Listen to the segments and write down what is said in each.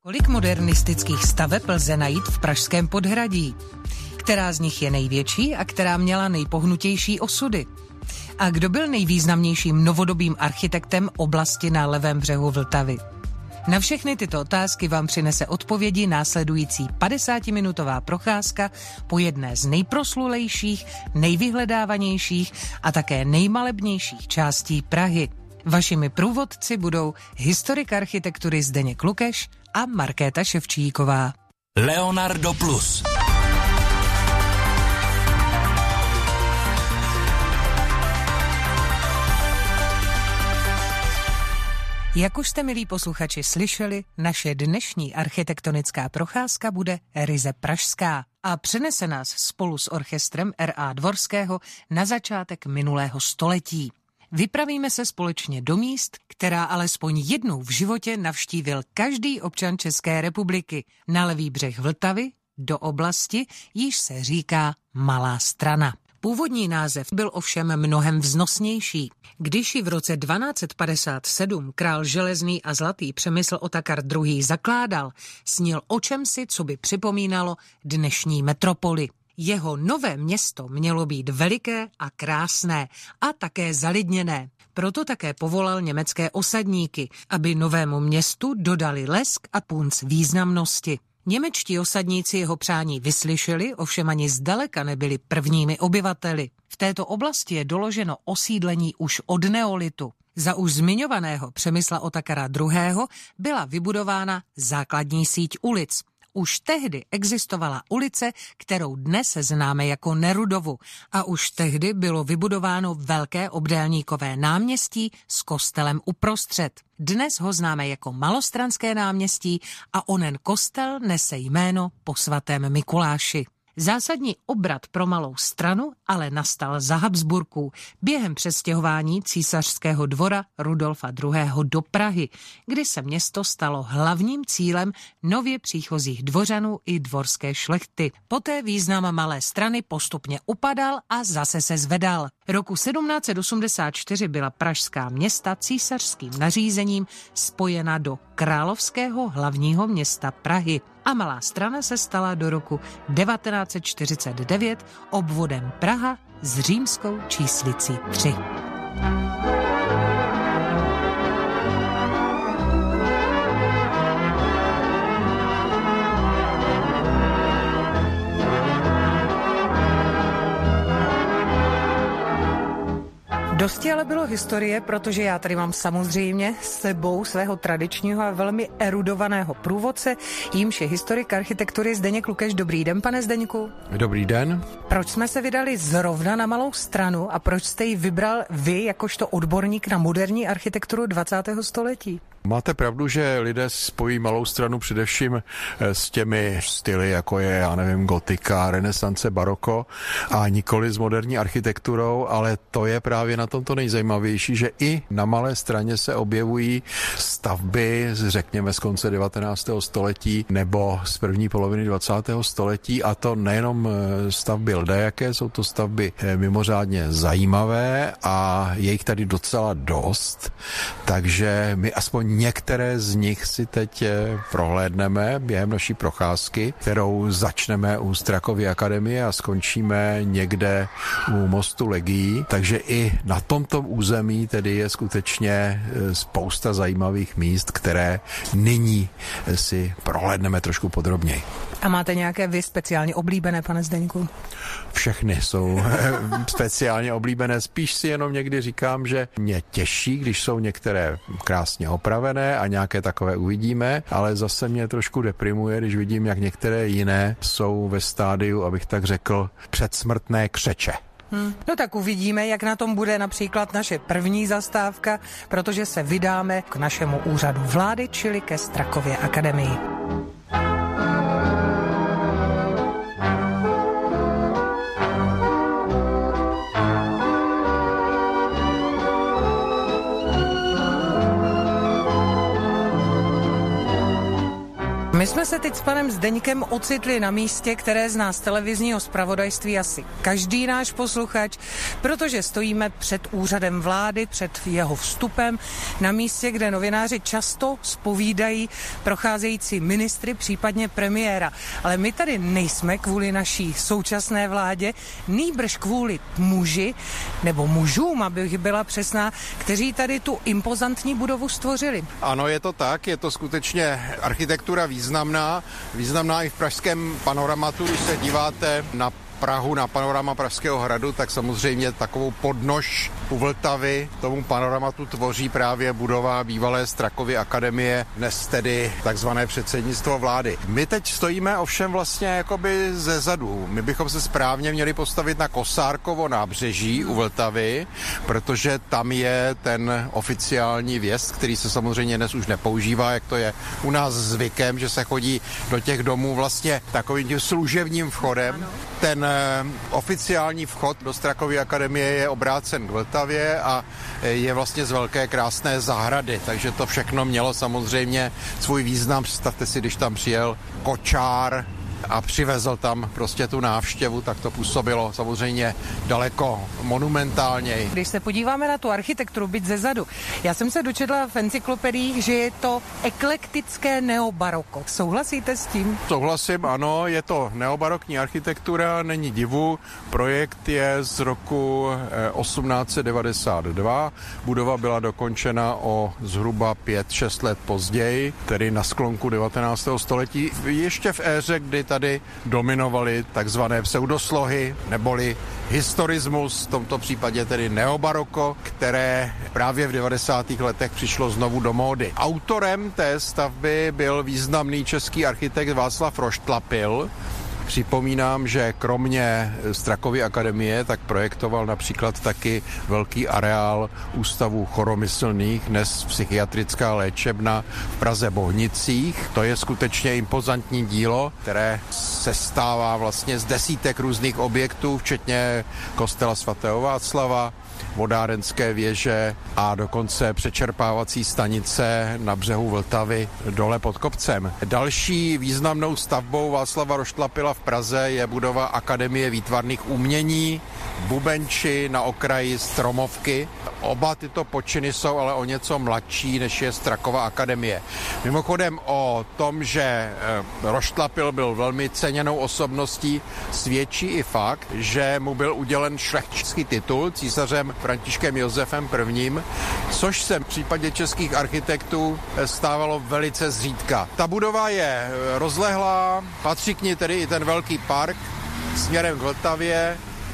Kolik modernistických staveb lze najít v pražském podhradí? Která z nich je největší a která měla nejpohnutější osudy? A kdo byl nejvýznamnějším novodobým architektem oblasti na levém břehu Vltavy? Na všechny tyto otázky vám přinese odpovědi následující 50-minutová procházka po jedné z nejproslulejších, nejvyhledávanějších a také nejmalebnějších částí Prahy. Vašimi průvodci budou historik architektury Zdeněk Lukeš a Markéta Ševčíková. Leonardo Plus. Jak už jste, milí posluchači, slyšeli, naše dnešní architektonická procházka bude ryze pražská a přenese nás spolu s orchestrem R.A. Dvorského na začátek minulého století. Vypravíme se společně do míst, která alespoň jednou v životě navštívil každý občan České republiky. Na levý břeh Vltavy, do oblasti, jíž se říká Malá Strana. Původní název byl ovšem mnohem vznosnější. Když ji v roce 1257 král Železný a Zlatý Přemysl Otakar II. Zakládal, snil o čemsi, co by připomínalo dnešní metropoli. Jeho nové město mělo být veliké a krásné a také zalidněné. Proto také povolal německé osadníky, aby novému městu dodali lesk a punc významnosti. Němečtí osadníci jeho přání vyslyšeli, ovšem ani zdaleka nebyli prvními obyvateli. V této oblasti je doloženo osídlení už od neolitu. Za už zmiňovaného Přemysla Otakara II. Byla vybudována základní síť ulic. Už tehdy existovala ulice, kterou dnes známe jako Nerudovu, a už tehdy bylo vybudováno velké obdélníkové náměstí s kostelem uprostřed. Dnes ho známe jako Malostranské náměstí a onen kostel nese jméno po svatém Mikuláši. Zásadní obrat pro Malou Stranu ale nastal za Habsburků během přestěhování císařského dvora Rudolfa II. Do Prahy, kdy se město stalo hlavním cílem nově příchozích dvořanů i dvorské šlechty. Poté význam Malé Strany postupně upadal a zase se zvedal. Roku 1784 byla pražská města císařským nařízením spojena do královského hlavního města Prahy a Malá Strana se stala do roku 1949 obvodem Praha s římskou číslicí 3. Dosti ale bylo historie, protože já tady mám samozřejmě s sebou svého tradičního a velmi erudovaného průvodce, jímž je historik architektury Zdeněk Lukeš. Dobrý den, pane Zdeňku. Dobrý den. Proč jsme se vydali zrovna na Malou Stranu a proč jste ji vybral vy jakožto odborník na moderní architekturu 20. století? Máte pravdu, že lidé spojí Malou Stranu především s těmi styly, jako je, já nevím, gotika, renesance, baroko a nikoli s moderní architekturou, ale to je právě na tomto nejzajímavější, že i na Malé Straně se objevují stavby, řekněme, z konce 19. století nebo z první poloviny 20. století, a to nejenom stavby ldajaké, jsou to stavby mimořádně zajímavé a je jich tady docela dost, takže my aspoň některé z nich si teď prohlédneme během naší procházky, kterou začneme u Strakovy akademie a skončíme někde u mostu Legií. Takže i na tomto území tedy je skutečně spousta zajímavých míst, které nyní si prohlédneme trošku podrobněji. A máte nějaké vy speciálně oblíbené, pane Zdeňku? Všechny jsou speciálně oblíbené. Spíš si jenom někdy říkám, že mě těší, když jsou některé krásně opravené a nějaké takové uvidíme, ale zase mě trošku deprimuje, když vidím, jak některé jiné jsou ve stádiu, abych tak řekl, předsmrtné křeče. No tak uvidíme, jak na tom bude například naše první zastávka, protože se vydáme k našemu úřadu vlády, čili ke Strakově akademii. My jsme se teď s panem Zdeňkem ocitli na místě, které zná z televizního zpravodajství asi každý náš posluchač, protože stojíme před úřadem vlády, před jeho vstupem, na místě, kde novináři často zpovídají procházející ministry, případně premiéra. Ale my tady nejsme kvůli naší současné vládě, nýbrž kvůli muži, nebo mužům, abych byla přesná, kteří tady tu impozantní budovu stvořili. Ano, je to tak, je to skutečně architektura významná i v pražském panoramatu. Když se díváte na Prahu, na panorama Pražského hradu, tak samozřejmě takovou podnož u Vltavy tomu panoramatu tvoří právě budova bývalé Strakovy akademie, dnes tedy takzvané předsednictvo vlády. My teď stojíme ovšem vlastně jakoby ze zadu. My bychom se správně měli postavit na Kosárkovo nábřeží u Vltavy, protože tam je ten oficiální vjezd, který se samozřejmě dnes už nepoužívá, jak to je u nás zvykem, že se chodí do těch domů vlastně takovým tím služebním vchodem. Ten oficiální vchod do Strakovy akademie je obrácen k Vltavě a je vlastně z velké krásné zahrady, takže to všechno mělo samozřejmě svůj význam. Představte si, když tam přijel kočár a přivezl tam prostě tu návštěvu, tak to působilo samozřejmě daleko monumentálněji. Když se podíváme na tu architekturu, byť ze zadu, já jsem se dočetla v encyklopediích, že je to eklektické neobaroko. Souhlasíte s tím? Souhlasím, ano, je to neobarokní architektura, není divu. Projekt je z roku 1892. Budova byla dokončena o zhruba 5-6 let později, tedy na sklonku 19. století. Ještě v éře, kdy tady dominovaly takzvané pseudoslohy, neboli historismus, v tomto případě tedy neobaroko, které právě v 90. letech přišlo znovu do módy. Autorem té stavby byl významný český architekt Václav Roštlapil. Připomínám, že kromě Strakovy akademie tak projektoval například taky velký areál Ústavu choromyslných, dnes psychiatrická léčebna v Praze Bohnicích. To je skutečně impozantní dílo, které se stává vlastně z desítek různých objektů, včetně kostela svatého Václava, vodárenské věže a dokonce přečerpávací stanice na břehu Vltavy dole pod kopcem. Další významnou stavbou Václava Roštlapila v Praze je budova Akademie výtvarných umění, Bubenči na okraji Stromovky. Oba tyto počiny jsou ale o něco mladší, než je Strakova akademie. Mimochodem o tom, že Roštlapil byl velmi ceněnou osobností, svědčí i fakt, že mu byl udělen šlechtický titul císařem Františkem Josefem I., což se v případě českých architektů stávalo velice zřídka. Ta budova je rozlehlá, patří k ní tedy i ten velký park směrem k Vltavě,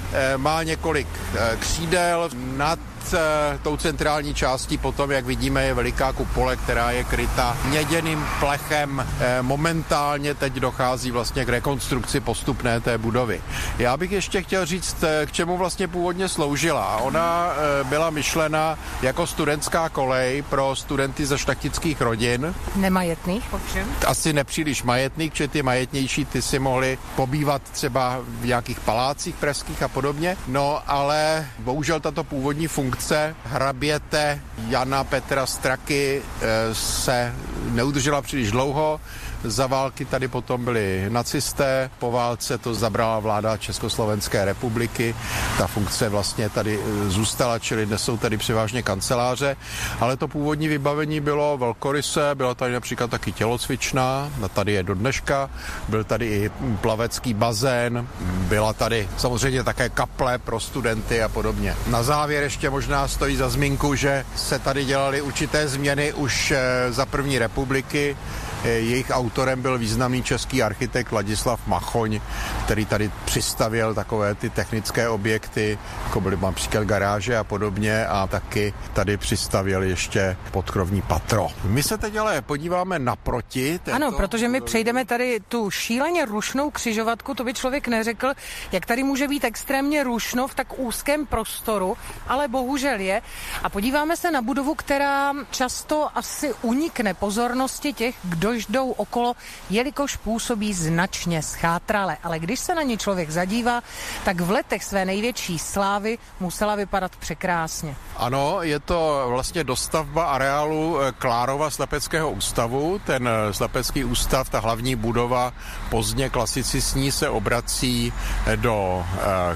má několik křídel, nad tou centrální částí potom, jak vidíme, je veliká kupole, která je kryta měděným plechem. Momentálně teď dochází vlastně k rekonstrukci postupné té budovy. Já bych ještě chtěl říct, k čemu vlastně původně sloužila. Ona byla myšlena jako studentská kolej pro studenty ze šlechtických rodin. Nemajetných, ovšem? Asi nepříliš majetných, že ty majetnější, ty si mohli pobývat třeba v nějakých palácích pražských a podobně. No, ale bohužel tato původní funkce hraběte Jana Petra Straky se neudržela příliš dlouho. Za války tady potom byli nacisté, po válce to zabrala vláda Československé republiky. Ta funkce vlastně tady zůstala, čili dnes jsou tady převážně kanceláře, ale to původní vybavení bylo velkorysé, byla tady například taky tělocvična, tady je do dneška, byl tady i plavecký bazén, byla tady samozřejmě také kaple pro studenty a podobně. Na závěr ještě možná stojí za zmínku, že se tady dělaly určité změny už za první republiky. Jejich autorem byl významný český architekt Ladislav Machoň, který tady přistavěl takové ty technické objekty, jako byly například garáže a podobně, a taky tady přistavěl ještě podkrovní patro. My se teď ale podíváme naproti. Ano, protože my přejdeme tady tu šíleně rušnou křižovatku, to by člověk neřekl, jak tady může být extrémně rušno v tak úzkém prostoru, ale bohužel je. A podíváme se na budovu, která často asi unikne pozornosti těch, kdo dojdou okolo, jelikož působí značně schátrale. Ale když se na ně člověk zadívá, tak v letech své největší slávy musela vypadat překrásně. Ano, je to vlastně dostavba areálu Klárova slepeckého ústavu. Ten slepecký ústav, ta hlavní budova, pozdně klasicistní, se obrací do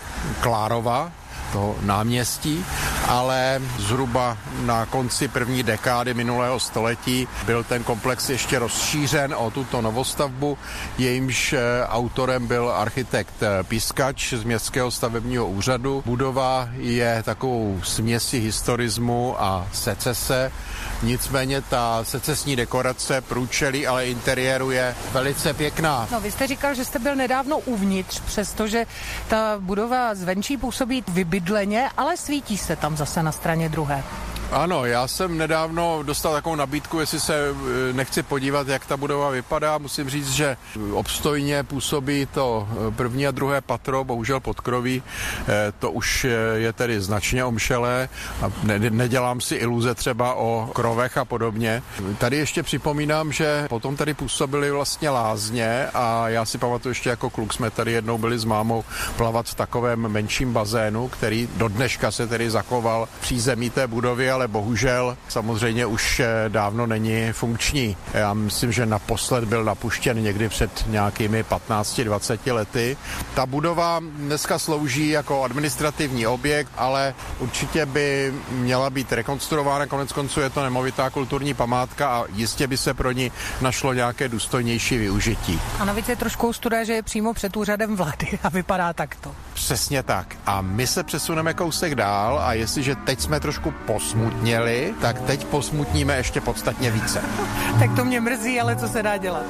Klárova, toho náměstí, ale zhruba na konci první dekády minulého století byl ten komplex ještě rozšířen o tuto novostavbu, jejímž autorem byl architekt Pískač z Městského stavebního úřadu. Budova je takovou směsí historismu a secese, nicméně ta secesní dekorace, průčelí, ale interiéru je velice pěkná. No, vy jste říkal, že jste byl nedávno uvnitř, přestože ta budova zvenčí působí vybydleně, ale svítí se tam zase na straně druhé. Ano, já jsem nedávno dostal takovou nabídku, jestli se nechci podívat, jak ta budova vypadá. Musím říct, že obstojně působí to první a druhé patro, bohužel podkroví. To už je tedy značně omšelé a nedělám si iluze třeba o krovech a podobně. Tady ještě připomínám, že potom tady působily vlastně lázně a já si pamatuju, ještě jako kluk jsme tady jednou byli s mámou plavat v takovém menším bazénu, který do dneška se tedy zachoval v přízemí té budovy, ale bohužel samozřejmě už dávno není funkční. Já myslím, že naposled byl napuštěn někdy před nějakými 15-20 lety. Ta budova dneska slouží jako administrativní objekt, ale určitě by měla být rekonstruována. Konec konců je to nemovitá kulturní památka a jistě by se pro ní našlo nějaké důstojnější využití. A navíc je trošku ostuda, že je přímo před úřadem vlády a vypadá takto. Přesně tak. A my se přesuneme kousek dál a jestliže teď jsme trošku posmutněli, tak teď posmutníme ještě podstatně více. Tak to mě mrzí, ale co se dá dělat?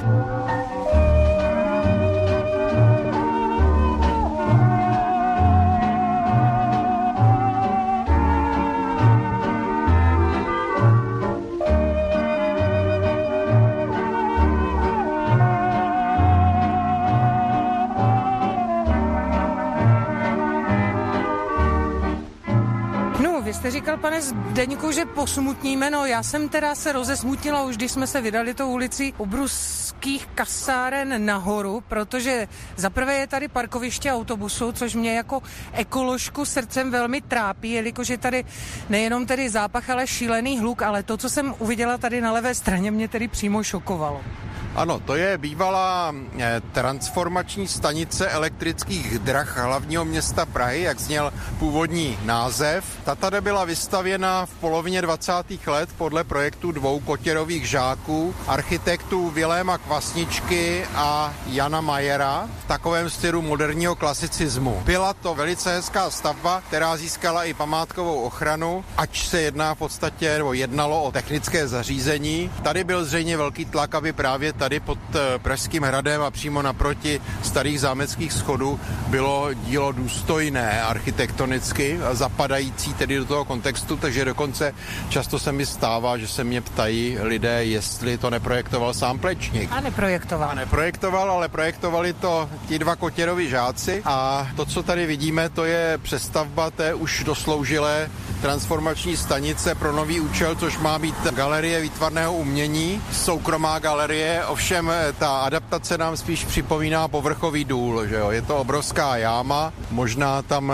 Vy jste říkal, pane Zdeňku, že posmutníme, no já jsem teda se rozesmutnila už, když jsme se vydali tou ulicí Ubruských kasáren nahoru, protože zaprvé je tady parkoviště autobusu, což mě jako ekoložku srdcem velmi trápí, jelikož je tady nejenom tedy zápach, ale šílený hluk, ale to, co jsem uviděla tady na levé straně, mě tedy přímo šokovalo. Ano, to je bývalá transformační stanice elektrických drah hlavního města Prahy, jak zněl původní název. Ta tady byla vystavěna v polovině 20. let podle projektu dvou kotěrových žáků, architektů Viléma Kvasničky a Jana Majera v takovém stylu moderního klasicismu. Byla to velice hezká stavba, která získala i památkovou ochranu, ač se jedná v podstatě, nebo jednalo o technické zařízení. Tady byl zřejmě velký tlak, aby právě tady pod Pražským hradem a přímo naproti starých zámeckých schodů bylo dílo důstojné architektonicky a zapadající tedy do toho kontextu, takže dokonce často se mi stává, že se mě ptají lidé, jestli to neprojektoval sám Plečník. A neprojektoval, ale projektovali to ti dva kotěrovi žáci a to, co tady vidíme, to je přestavba té už dosloužilé transformační stanice pro nový účel, což má být galerie výtvarného umění, soukromá galerie, ovšem ta adaptace nám spíš připomíná povrchový důl, že jo? Je to obrovská jáma, možná tam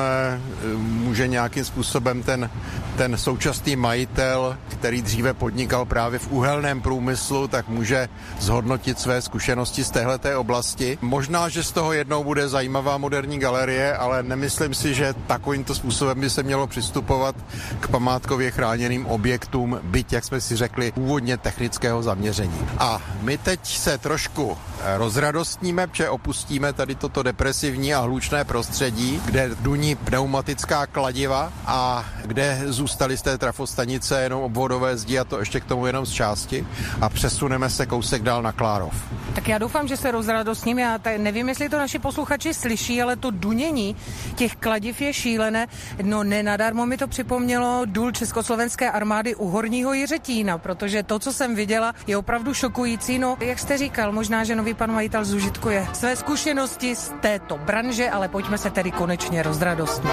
může nějakým způsobem ten současný majitel, který dříve podnikal právě v uhelném průmyslu, tak může zhodnotit své zkušenosti z téhleté oblasti. Možná, že z toho jednou bude zajímavá moderní galerie, ale nemyslím si, že takovýmto způsobem by se mělo přistupovat k památkově chráněným objektům, byť, jak jsme si řekli, původně technického zaměření. A my teď se trošku rozradostníme, protože opustíme tady toto depresivní a hlučné prostředí, kde duní pneumatická kladiva a kde zůstaly z té trafostanice jenom obvodové zdi a to ještě k tomu jenom z části a přesuneme se kousek dál na Klárov. Tak já doufám, že se rozradostním. Já nevím, jestli to naši posluchači slyší, ale to dunění těch kladiv je šílené. No nenadarmo mi to připomnělo důl Československé armády u Horního Jiřetína, protože to, co jsem viděla, je opravdu šokující. No, jak jste říkal, možná, že nový pan majitel zužitkuje své zkušenosti z této branže, ale pojďme se tedy konečně rozradostnit.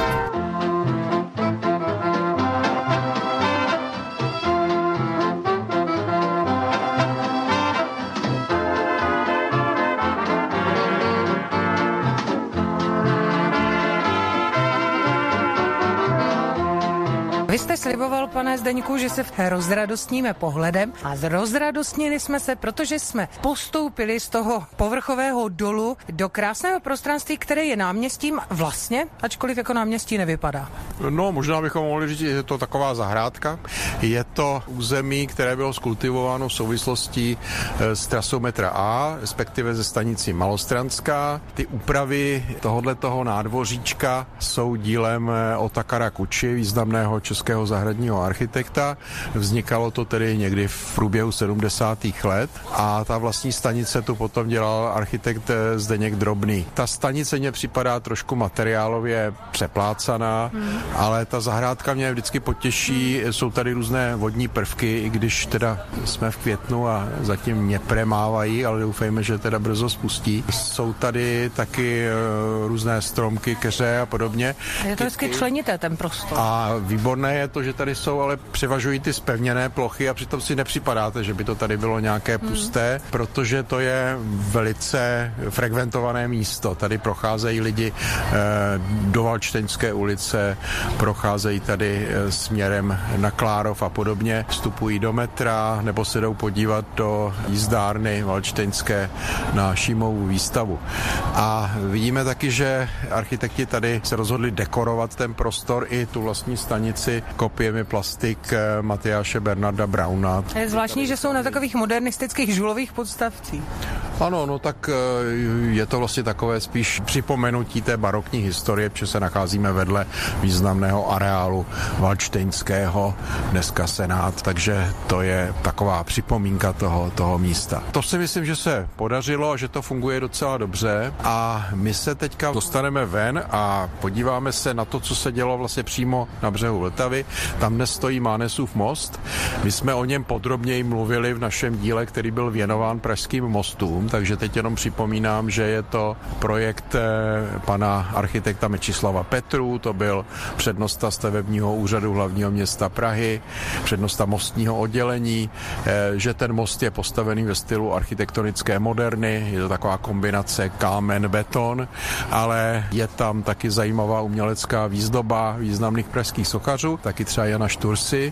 sliboval, pane Zdeňku, že se rozradostníme pohledem a rozradostnili jsme se, protože jsme postoupili z toho povrchového dolu do krásného prostranství, které je náměstím vlastně, ačkoliv jako náměstí nevypadá. No, možná bychom mohli říct, že je to taková zahrádka. Je to území, které bylo skultivováno v souvislosti s trasou metra A, respektive ze stanicí Malostrandská. Ty úpravy tohoto nádvoříčka jsou dílem Otakara Kuči, významného českého zahradního architekta. Vznikalo to tedy někdy v průběhu 70. let a ta vlastní stanice tu potom dělal architekt Zdeněk Drobný. Ta stanice mě připadá trošku materiálově přeplácaná, ale ta zahrádka mě vždycky potěší. Jsou tady různé vodní prvky, i když teda jsme v květnu a zatím nepremávají, ale doufejme, že teda brzo spustí. Jsou tady taky různé stromky, keře a podobně. Je to hezky členité ten prostor. A výborné je to, že tady jsou, ale převažují ty zpevněné plochy a přitom si nepřipadáte, že by to tady bylo nějaké pusté, protože to je velice frekventované místo. Tady procházejí lidi do Valčteňské ulice, procházejí tady směrem na Klárov a podobně, vstupují do metra nebo se jdou podívat do jízdárny Valčteňské na Šímovu výstavu. A vidíme taky, že architekti tady se rozhodli dekorovat ten prostor i tu vlastní stanici kopiemi plastik Matyáše Bernarda Brauna. Je zvláštní, že jsou na takových modernistických žulových podstavcích. Ano, no tak je to vlastně takové spíš připomenutí té barokní historie, protože se nacházíme vedle významného areálu Valčteňského, dneska Senát, takže to je taková připomínka toho místa. To si myslím, že se podařilo a že to funguje docela dobře a my se teďka dostaneme ven a podíváme se na to, co se dělo vlastně přímo na břehu Vltavy. Tam dnes stojí Mánesův most. My jsme o něm podrobněji mluvili v našem díle, který byl věnován pražským mostům, takže teď jenom připomínám, že je to projekt pana architekta Mečislava Petru, to byl přednosta stavebního úřadu hlavního města Prahy, přednosta mostního oddělení, že ten most je postavený ve stylu architektonické moderny, je to taková kombinace kámen, beton, ale je tam taky zajímavá umělecká výzdoba významných pražských sochařů, taky třeba Jana Štursy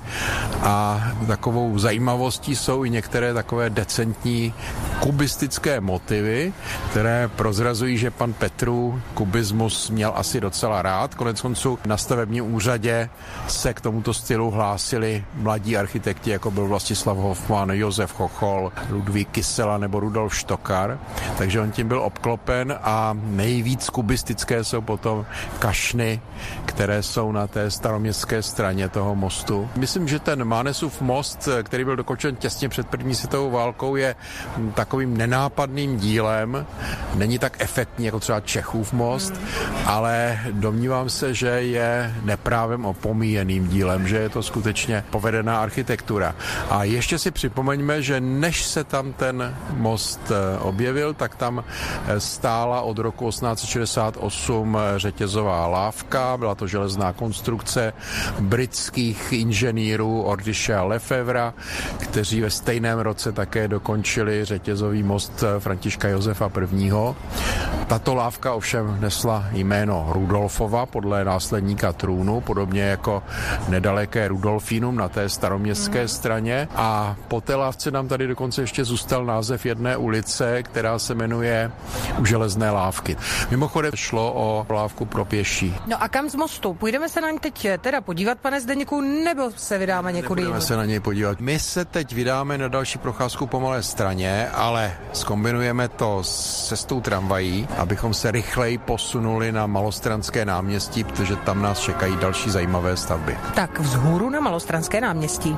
a takovou zajímavostí jsou i některé takové decentní kubistické motivy, které prozrazují, že pan Petru kubismus měl asi docela rád. Koneckonců na stavebním úřadě se k tomuto stylu hlásili mladí architekti, jako byl Vlastislav Hofmann, Josef Chochol, Ludvík Kysela nebo Rudolf Štokar, takže on tím byl obklopen a nejvíc kubistické jsou potom kašny, které jsou na té staroměstské straně toho mostu. Myslím, že ten Mánesův most, který byl dokončen těsně před první světovou válkou, je takovým nenápadným dílem. Není tak efektní jako třeba Čechův most, ale domnívám se, že je neprávem opomíjeným dílem, že je to skutečně povedená architektura. A ještě si připomeňme, že než se tam ten most objevil, tak tam stála od roku 1868 řetězová lávka, byla to železná konstrukce britských inženýrů Ordishe a Lefevra, kteří ve stejném roce také dokončili řetězový most Františka Josefa I. Tato lávka ovšem nesla jméno Rudolfova podle následníka trůnu, podobně jako nedaleké Rudolfínum na té staroměstské straně. A po té lávce nám tady dokonce ještě zůstal název jedné ulice, která se jmenuje U železné lávky. Mimochodem šlo o lávku pro pěší. No a kam z mostu? Půjdeme se na něj teď teda podívat, pane Zdeňku, nebo se vydáme někudy? Nebudeme se na něj podívat. My se teď vydáme na další procházku po Malé Straně, ale zkombinujeme to s cestou tramvají, abychom se rychleji posunuli na Malostranské náměstí, protože tam nás čekají další zajímavé stavby. Tak vzhůru na Malostranské náměstí.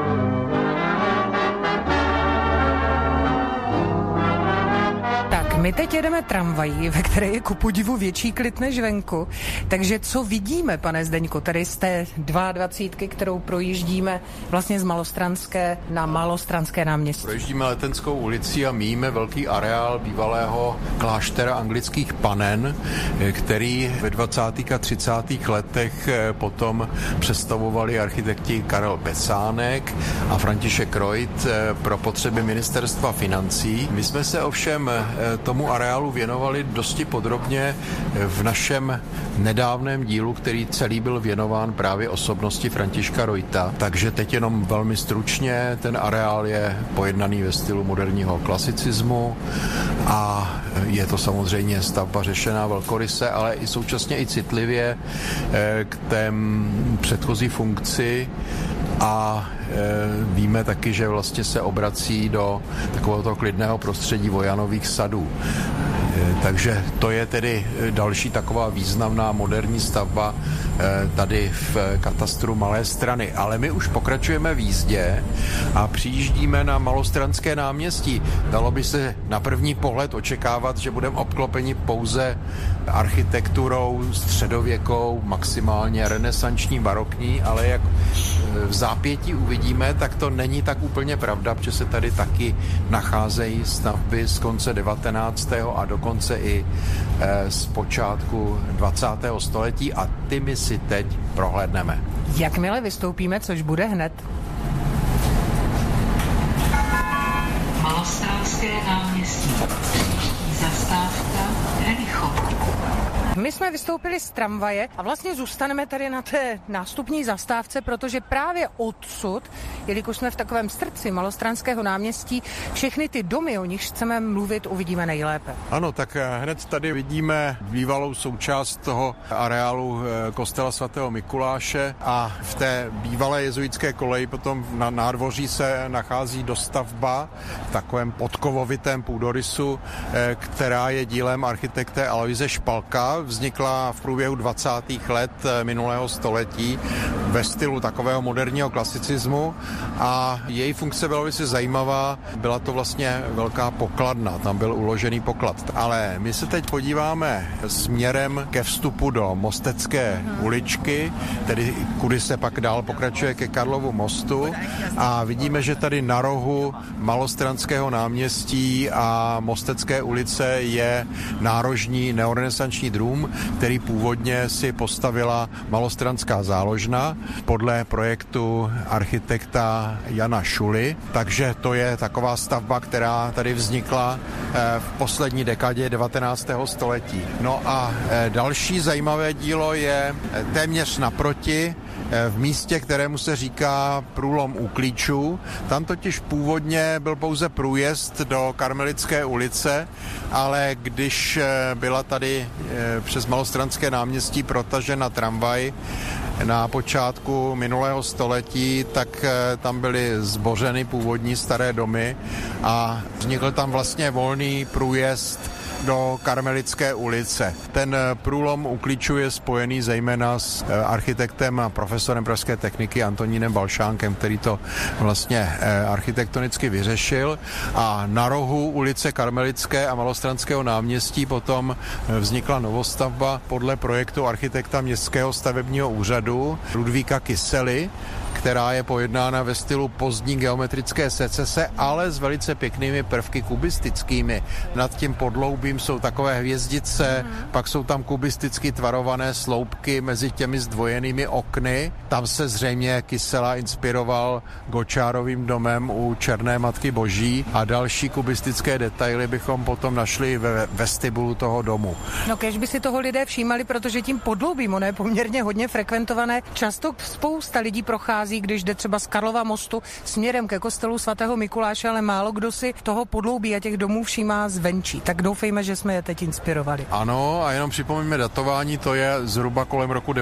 My My teď jedeme tramvají, ve které je ku podivu větší klid než venku. Takže co vidíme, pane Zdeňku, tady z té 22, kterou projíždíme vlastně z Malostranské na Malostranské náměstí? Projíždíme Letenskou ulicí a míjíme velký areál bývalého kláštera anglických panen, který ve 20. a 30. letech potom představovali architekti Karel Besánek a František Reut pro potřeby ministerstva financí. My jsme se ovšem tomu areálu věnovali dosti podrobně v našem nedávném dílu, který celý byl věnován právě osobnosti Františka Reuta. Takže teď jenom velmi stručně, ten areál je pojednaný ve stylu moderního klasicismu a je to samozřejmě stavba řešená velkoryse, ale i současně i citlivě k té předchozí funkci a víme taky, že vlastně se obrací do takového klidného prostředí Vojanových sadů. Takže to je tedy další taková významná moderní stavba tady v katastru Malé Strany. Ale my už pokračujeme v jízdě a přijíždíme na Malostranské náměstí. Dalo by se na první pohled očekávat, že budeme obklopeni pouze architekturou středověkou, maximálně renesanční, barokní, ale jak v zápětí uvidíme, tak to není tak úplně pravda, protože se tady taky nacházejí stavby z konce 19. a dokonce i z počátku 20. století a ty my si teď prohlédneme. Jakmile vystoupíme, což bude hned? Malostranské náměstí. Zastávka Helichov. My jsme vystoupili z tramvaje a vlastně zůstaneme tady na té nástupní zastávce, protože právě odsud, jelikož jsme v takovém srdci Malostranského náměstí, všechny ty domy, o nich chceme mluvit, uvidíme nejlépe. Ano, tak hned tady vidíme bývalou součást toho areálu kostela svatého Mikuláše a v té bývalé jezuitské koleji potom na nádvoří se nachází dostavba v takovém podkovovitém půdorysu, která je dílem architekta Aloise Špalka. Vznikla v průběhu 20. let minulého století ve stylu takového moderního klasicismu a její funkce byla velice zajímavá. Byla to vlastně velká pokladna, tam byl uložený poklad. Ale my se teď podíváme směrem ke vstupu do Mostecké uličky, tedy kudy se pak dál pokračuje ke Karlovu mostu a vidíme, že tady na rohu Malostranského náměstí a Mostecké ulice je nárožní neorenesanční dům, který původně si postavila Malostranská záložna podle projektu architekta Jana Šuly. Takže to je taková stavba, která tady vznikla v poslední dekadě 19. století. No a další zajímavé dílo je téměř naproti, v místě, kterému se říká Průlom u Klíčů. Tam totiž původně byl pouze průjezd do Karmelické ulice, ale když byla tady přes Malostranské náměstí protažena tramvaj na počátku minulého století, tak tam byly zbořeny původní staré domy a vznikl tam vlastně volný průjezd do Karmelické ulice. Ten průlom u Klíčů je spojený zejména s architektem a profesorem pražské techniky Antonínem Balšánkem, který to vlastně architektonicky vyřešil a na rohu ulice Karmelické a Malostranského náměstí potom vznikla novostavba podle projektu architekta Městského stavebního úřadu Ludvíka Kysely, která je pojednána ve stylu pozdní geometrické secese, ale s velice pěknými prvky kubistickými. Nad tím podloubím jsou takové hvězdice, pak jsou tam kubisticky tvarované sloupky mezi těmi zdvojenými okny. Tam se zřejmě Kysela inspiroval Gočárovým domem u Černé Matky Boží a další kubistické detaily bychom potom našli ve vestibulu toho domu. No kéž by si toho lidé všímali, protože tím podloubím, ono je poměrně hodně frekventované. Často spousta lidí prochází, když jde třeba z Karlova mostu směrem ke kostelu svatého Mikuláše, ale málo kdo si toho podloubí a těch domů všímá zvenčí. Tak doufejme, že jsme je teď inspirovali. Ano, a jenom připomeňme datování, to je zhruba kolem roku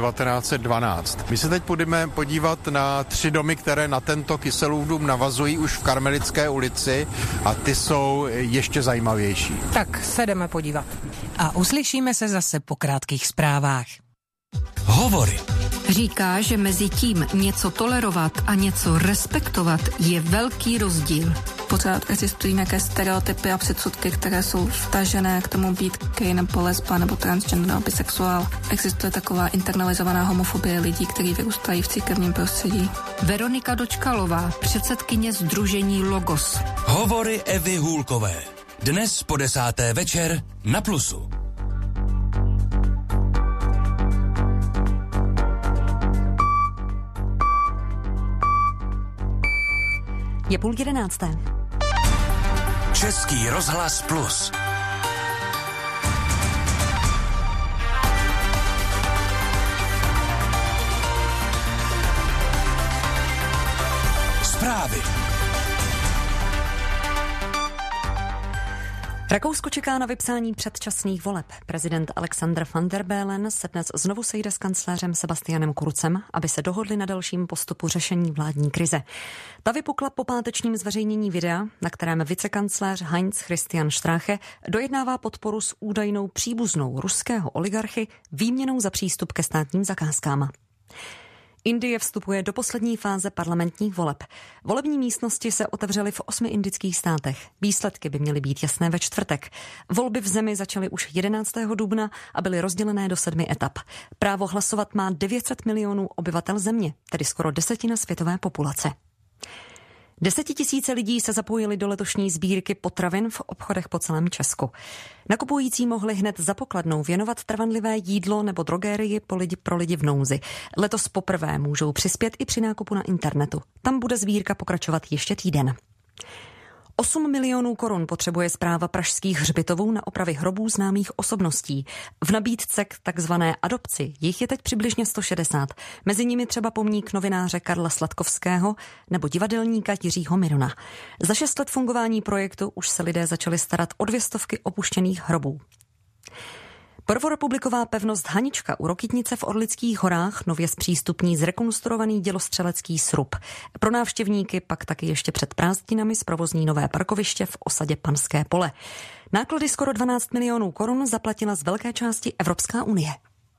1912. My se teď budeme podívat na 3 domy, které na tento Kyselův dům navazují už v Karmelické ulici a ty jsou ještě zajímavější. Tak se jdeme podívat. A uslyšíme se zase po krátkých zprávách. Hovory. Říká, že mezi tím něco tolerovat a něco respektovat je velký rozdíl. Po pořád existují nějaké stereotypy a předsudky, které jsou vtažené k tomu být gay nebo lesba nebo transgender nebo bisexuál. Existuje taková internalizovaná homofobie lidí, kteří vyrůstají v církevním prostředí. Veronika Dočkalová, předsedkyně sdružení Logos. Hovory Evy Hůlkové. Dnes po 10. večer na Plusu. Je 10:30. Český rozhlas Plus. Zprávy. Rakousko čeká na vypsání předčasných voleb. Prezident Alexander van der Bellen se dnes znovu sejde s kancléřem Sebastianem Kurzem, aby se dohodli na dalším postupu řešení vládní krize. Ta vypukla po pátečním zveřejnění videa, na kterém vicekancléř Heinz Christian Strache dojednává podporu s údajnou příbuznou ruského oligarchy výměnou za přístup ke státním zakázkám. Indie vstupuje do poslední fáze parlamentních voleb. Volební místnosti se otevřely v 8 indických státech. Výsledky by měly být jasné ve čtvrtek. Volby v zemi začaly už 11. dubna a byly rozdělené do 7 etap. Právo hlasovat má 900 milionů obyvatel země, tedy skoro 1/10 světové populace. 10 000 lidí se zapojili do letošní sbírky potravin v obchodech po celém Česku. Nakupující mohli hned za pokladnou věnovat trvanlivé jídlo nebo drogérii pro lidi v nouzi. Letos poprvé můžou přispět i při nákupu na internetu. Tam bude sbírka pokračovat ještě týden. 8 milionů korun potřebuje správa pražských hřbitovů na opravy hrobů známých osobností. V nabídce k takzvané adopci jich je teď přibližně 160. Mezi nimi třeba pomník novináře Karla Sladkovského nebo divadelníka Jiřího Mirona. Za 6 let fungování projektu už se lidé začali starat o 200 opuštěných hrobů. Prvorepubliková pevnost Hanička u Rokytnice v Orlických horách nově zpřístupní zrekonstruovaný dělostřelecký srub. Pro návštěvníky pak taky ještě před prázdninami zprovozní nové parkoviště v osadě Panské Pole. Náklady skoro 12 milionů korun zaplatila z velké části Evropská unie.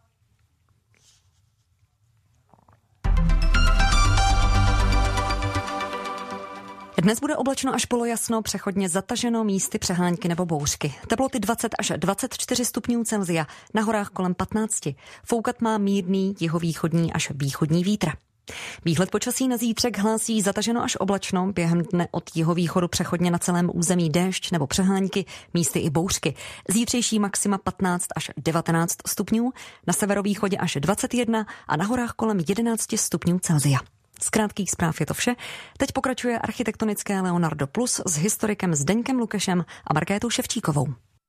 Dnes bude oblačno až polojasno, přechodně zataženo, místy přehánky nebo bouřky. Teploty 20 až 24 stupňů Celsia, na horách kolem 15. Foukat má mírný jihovýchodní až východní vítr. Výhled počasí na zítřek hlásí zataženo až oblačno, během dne od jihovýchodu přechodně na celém území déšť nebo přehánky, místy i bouřky. Zítřejší maxima 15 až 19 stupňů, na severovýchodě až 21 a na horách kolem 11 stupňů Celsia. Z krátkých zpráv je to vše. Teď pokračuje architektonické Leonardo Plus s historikem Zdeňkem Lukešem a Markétou Ševčíkovou.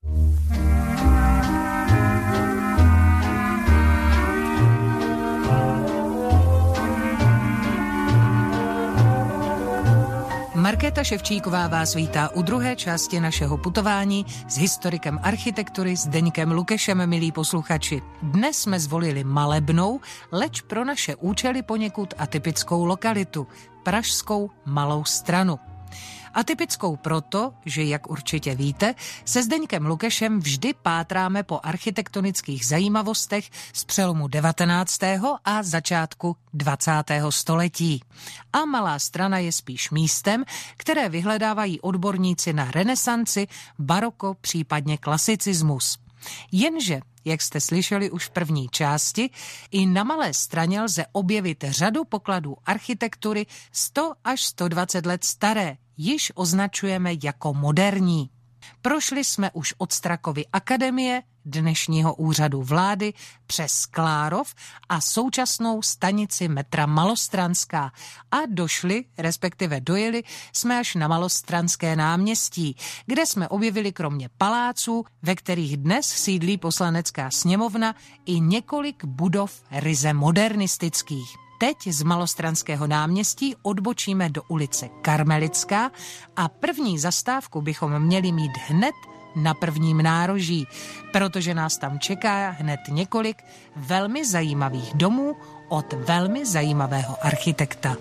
Markéta Ševčíková vás vítá u druhé části našeho putování s historikem architektury Zdeňkem Lukešem, milí posluchači. Dnes jsme zvolili malebnou, leč pro naše účely poněkud atypickou lokalitu, pražskou Malou Stranu. Atypickou proto, že, jak určitě víte, se Zdeňkem Lukešem vždy pátráme po architektonických zajímavostech z přelomu 19. a začátku 20. století. A Malá Strana je spíš místem, které vyhledávají odborníci na renesanci, baroko, případně klasicismus. Jenže, jak jste slyšeli už v první části, i na Malé Straně lze objevit řadu pokladů architektury 100 až 120 let staré, již označujeme jako moderní. Prošli jsme už od Strakovy akademie, dnešního úřadu vlády, přes Sklárov a současnou stanici metra Malostranská a došli, respektive dojeli jsme až na Malostranské náměstí, kde jsme objevili kromě paláců, ve kterých dnes sídlí Poslanecká sněmovna, i několik budov ryze modernistických. Teď z Malostranského náměstí odbočíme do ulice Karmelická a první zastávku bychom měli mít hned na prvním nároží, protože nás tam čeká hned několik velmi zajímavých domů od velmi zajímavého architekta.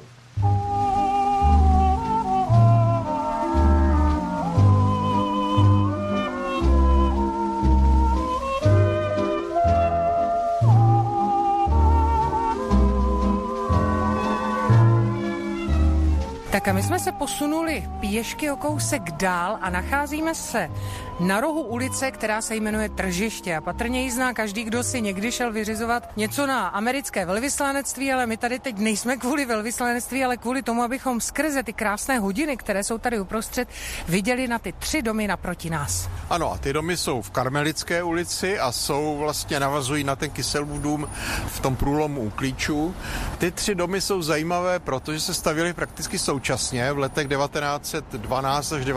Tak a my jsme se posunuli pěšky o kousek dál a nacházíme se na rohu ulice, která se jmenuje Tržiště. A patrně ji zná každý, kdo si někdy šel vyřizovat něco na americké velvyslanectví, ale my tady teď nejsme kvůli velvyslanectví, ale kvůli tomu, abychom skrze ty krásné hodiny, které jsou tady uprostřed, viděli na ty 3 domy naproti nás. Ano, a ty domy jsou v Karmelické ulici a navazují na ten Kyselův dům v tom průlomu u Klíčů. Ty 3 domy jsou zajímavé, protože se stavěly prakticky současně v letech 1912 až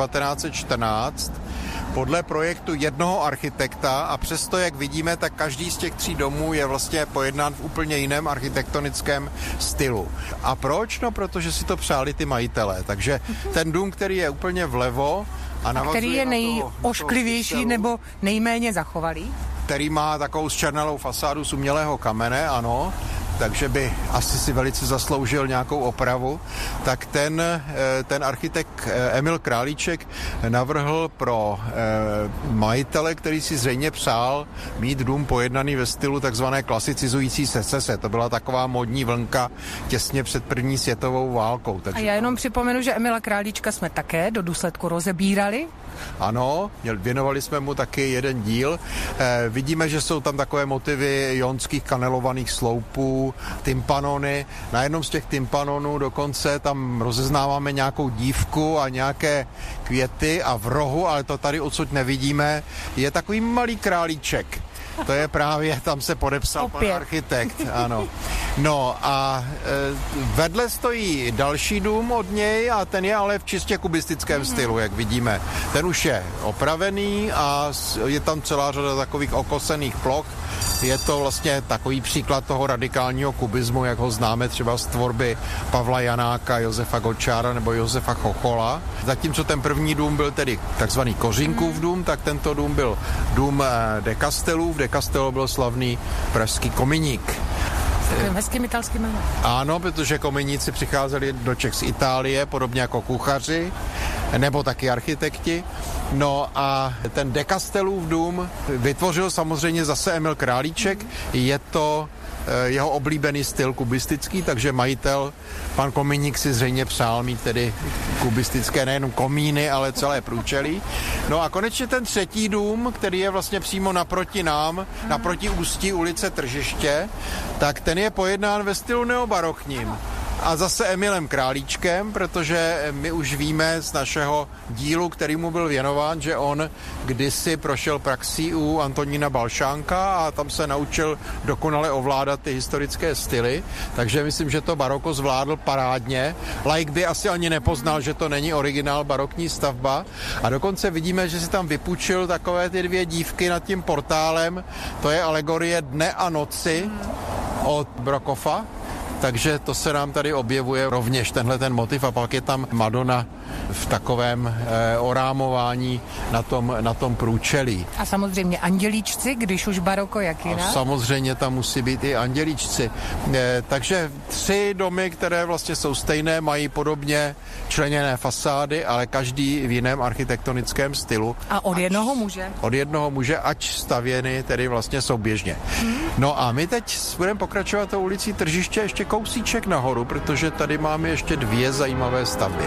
1914 podle projektu jednoho architekta a přesto, jak vidíme, tak každý z těch 3 domů je vlastně pojednán v úplně jiném architektonickém stylu. A proč? No, protože si to přáli ty majitelé. Takže ten dům, který je úplně vlevo a který je nejošklivější nebo nejméně zachovalý? Který má takovou zčernalou fasádu z umělého kamene, ano, takže by asi si velice zasloužil nějakou opravu, tak ten architekt Emil Králíček navrhl pro majitele, který si zřejmě přál mít dům pojednaný ve stylu takzvané klasicizující secese. To byla taková modní vlnka těsně před první světovou válkou. Takže... A já jenom připomenu, že Emila Králíčka jsme také do důsledku rozebírali. Ano, věnovali jsme mu taky jeden díl. Vidíme, že jsou tam takové motivy jonských kanelovaných sloupů, tympanony. Na jednom z těch tympanonů dokonce tam rozeznáváme nějakou dívku a nějaké květy a v rohu, ale to tady odsud nevidíme, je takový malý králíček. To je právě, tam se podepsal pan architekt, ano. No a vedle stojí další dům od něj a ten je ale v čistě kubistickém stylu, jak vidíme. Ten už je opravený a je tam celá řada takových okosených ploch. Je to vlastně takový příklad toho radikálního kubismu, jak ho známe třeba z tvorby Pavla Janáka, Josefa Gočára nebo Josefa Chochola. Zatímco ten první dům byl tedy takzvaný Kořínkův dům, tak tento dům byl dům De Castellův. De Castello byl slavný pražský kominík. Takovým hezkým italským jménem. Ano, protože kominíci přicházeli do Čech z Itálie, podobně jako kuchaři, nebo taky architekti. No a ten De Castellův dům vytvořil samozřejmě zase Emil Králíček. Je to jeho oblíbený styl kubistický, takže majitel, pan Kominík, si zřejmě přál mít tedy kubistické nejenom komíny, ale celé průčelí. No a konečně ten 3. dům, který je vlastně přímo naproti nám, naproti ústí ulice Tržiště, tak ten je pojednán ve stylu neobarokním. A zase Emilem Králíčkem, protože my už víme z našeho dílu, který mu byl věnován, že on kdysi prošel praxí u Antonína Balšánka a tam se naučil dokonale ovládat ty historické styly, takže myslím, že to baroko zvládl parádně. Laik by asi ani nepoznal, že to není originál barokní stavba a dokonce vidíme, že si tam vypůjčil takové ty 2 dívky nad tím portálem, to je alegorie Dne a noci od Brokofa. Takže to se nám tady objevuje rovněž tenhle ten motiv a pak je tam Madonna v takovém orámování na tom průčelí. A samozřejmě andělíčci, když už baroko, jak jinak? A samozřejmě tam musí být i andělíčci. Takže 3 domy, které vlastně jsou stejné, mají podobně členěné fasády, ale každý v jiném architektonickém stylu. A od jednoho muže? Od jednoho muže, ač stavěny tedy vlastně souběžně. No a my teď budeme pokračovat tou ulicí Tržiště ještě kousíček nahoru, protože tady máme ještě 2 zajímavé stavby.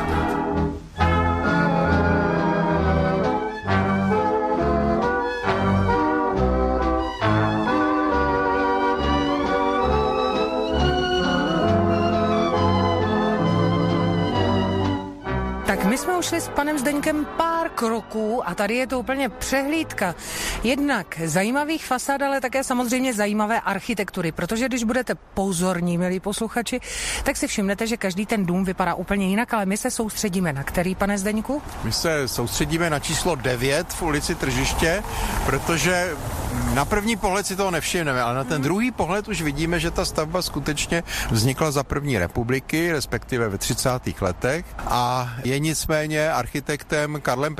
Tak my jsme ušli s panem Zdeňkem pár kroků a tady je to úplně přehlídka. Jednak zajímavých fasád, ale také samozřejmě zajímavé architektury, protože když budete pozorní, milí posluchači, tak si všimnete, že každý ten dům vypadá úplně jinak, ale my se soustředíme na který, pane Zdeňku? My se soustředíme na číslo 9 v ulici Tržiště, protože na první pohled si toho nevšimneme, ale na ten druhý pohled už vidíme, že ta stavba skutečně vznikla za první republiky, respektive ve 30. letech a je nicméně architektem Karlem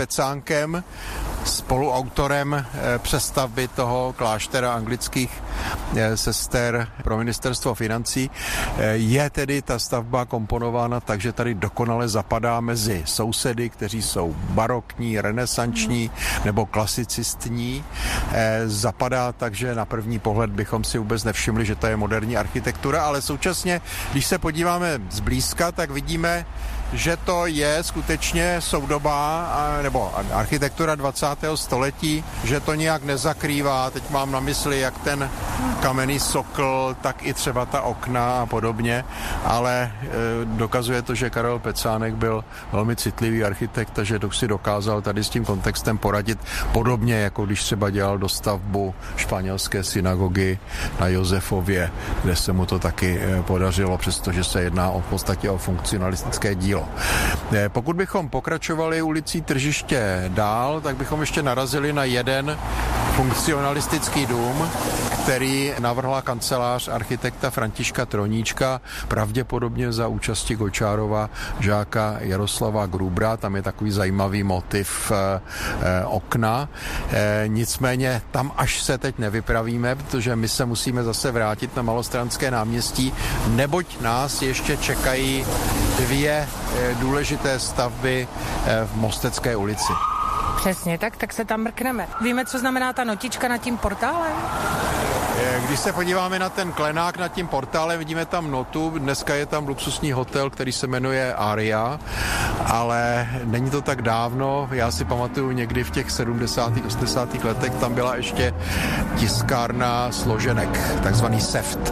Pecánkem, spoluautorem přestavby toho kláštera anglických sester pro ministerstvo financí. Je tedy ta stavba komponována tak, že tady dokonale zapadá mezi sousedy, kteří jsou barokní, renesanční nebo klasicistní. Zapadá tak, že na první pohled bychom si vůbec nevšimli, že to je moderní architektura, ale současně, když se podíváme zblízka, tak vidíme, že to je skutečně soudobá nebo architektura 20. století, že to nějak nezakrývá. Teď mám na mysli jak ten kamenný sokl, tak i třeba ta okna a podobně, ale dokazuje to, že Karel Pecánek byl velmi citlivý architekt a že to si dokázal tady s tím kontextem poradit podobně, jako když třeba dělal dostavbu španělské synagogy na Josefově, kde se mu to taky podařilo, přestože se jedná v podstatě o funkcionalistické dílo. Pokud bychom pokračovali ulicí Tržiště dál, tak bychom ještě narazili na jeden funkcionalistický dům, který navrhla kancelář architekta Františka Troníčka, pravděpodobně za účasti Gočárova žáka Jaroslava Grubra. Tam je takový zajímavý motiv okna. Nicméně tam až se teď nevypravíme, protože my se musíme zase vrátit na Malostranské náměstí, neboť nás ještě čekají dvě důležité stavby v Mostecké ulici. Přesně tak se tam mrkneme. Víme, co znamená ta notička nad tím portálem? Když se podíváme na ten klenák nad tím portálem, vidíme tam notu. Dneska je tam luxusní hotel, který se jmenuje Aria, ale není to tak dávno. Já si pamatuju někdy v těch 70. 80. letech, tam byla ještě tiskárna složenek, takzvaný SEFT.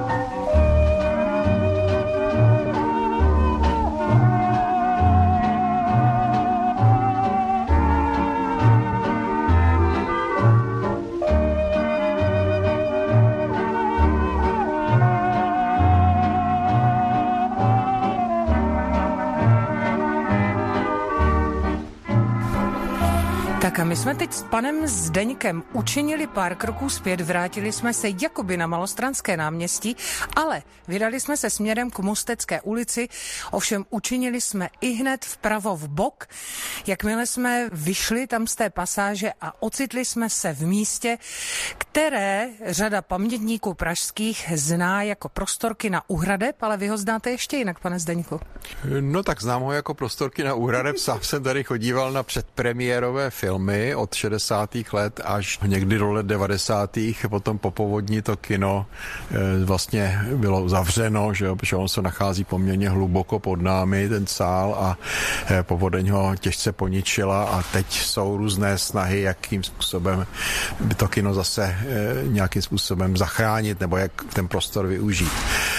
Tak a my jsme teď s panem Zdeňkem učinili pár kroků zpět, vrátili jsme se jakoby na Malostranské náměstí, ale vydali jsme se směrem k Mostecké ulici, ovšem učinili jsme i hned vpravo v bok, jakmile jsme vyšli tam z té pasáže a ocitli jsme se v místě, které řada pamětníků pražských zná jako Prostorky na Uhradeb, ale vy ho znáte ještě jinak, pane Zdeňku. No tak znám ho jako Prostorky na Uhradeb, sám jsem tady chodíval na předpremiérové filmy od 60. let až někdy do let 90. Potom po povodni to kino vlastně bylo zavřeno, že on se nachází poměrně hluboko pod námi, ten sál, a povodeň ho těžce poničila a teď jsou různé snahy, jakým způsobem by to kino zase nějakým způsobem zachránit nebo jak ten prostor využít.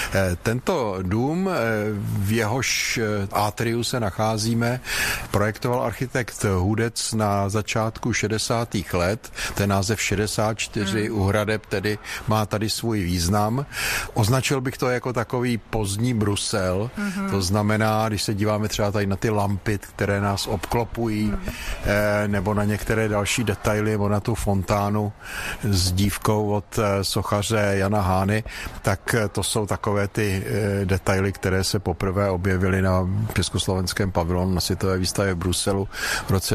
Tento dům, v jehož atriu se nacházíme, projektoval architekt Hudec na začátku 60. let. Ten název 64 Uhradeb tedy má tady svůj význam. Označil bych to jako takový pozdní Brusel. To znamená, když se díváme třeba tady na ty lampy, které nás obklopují, nebo na některé další detaily, nebo na tu fontánu s dívkou od sochaře Jana Hány, tak to jsou takové ty detaily, které se poprvé objevily na československém pavilonu na světové výstavě v Bruselu v roce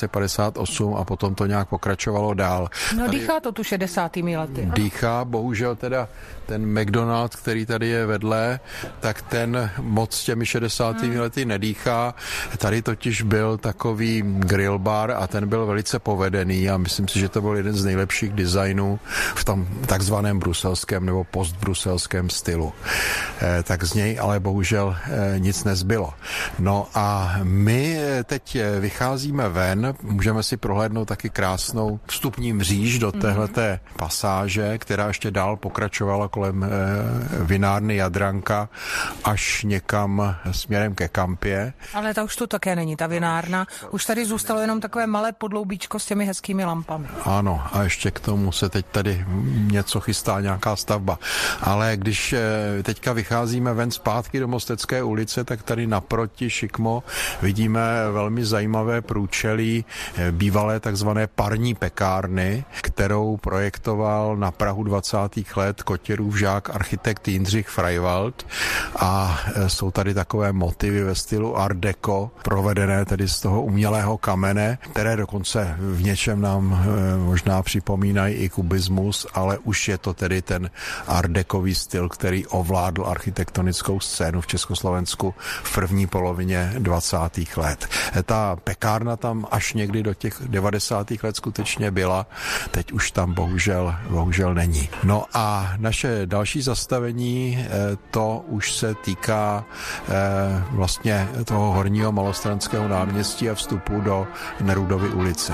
1958 a potom to nějak pokračovalo dál. No tady dýchá to tu 60. lety. Dýchá, bohužel teda ten McDonald's, který tady je vedle, tak ten moc těmi 60. lety nedýchá. Tady totiž byl takový grill bar a ten byl velice povedený a myslím si, že to byl jeden z nejlepších designů v tom takzvaném bruselském nebo postbruselském stylu. Tak z něj ale bohužel nic nezbylo. No a my teď vycházíme ven, můžeme si prohlédnout taky krásnou vstupní mříž do téhleté pasáže, která ještě dál pokračovala kolem vinárny Jadranka až někam směrem ke Kampě. Ale ta už tu také není, ta vinárna. Už tady zůstalo jenom takové malé podloubíčko s těmi hezkými lampami. Ano, a ještě k tomu se teď tady něco chystá, nějaká stavba. Ale když teďka vycházíme ven zpátky do Mostecké ulice, tak tady naproti šikmo vidíme velmi zajímavé průčelí bývalé takzvané parní pekárny, kterou projektoval na prahu 20. let Kotěrův žák architekt Jindřich Freiwald, a jsou tady takové motivy ve stylu Art Deco, provedené tedy z toho umělého kamene, které dokonce v něčem nám možná připomínají i kubismus, ale už je to tedy ten Art Decový styl, který ovládl architektonickou scénu v Československu v první polovině 20. let. Ta pekárna tam až někdy do těch 90. let skutečně byla, teď už tam bohužel není. No a naše další zastavení, to už se týká vlastně toho Horního Malostranského náměstí a vstupu do Nerudovy ulice.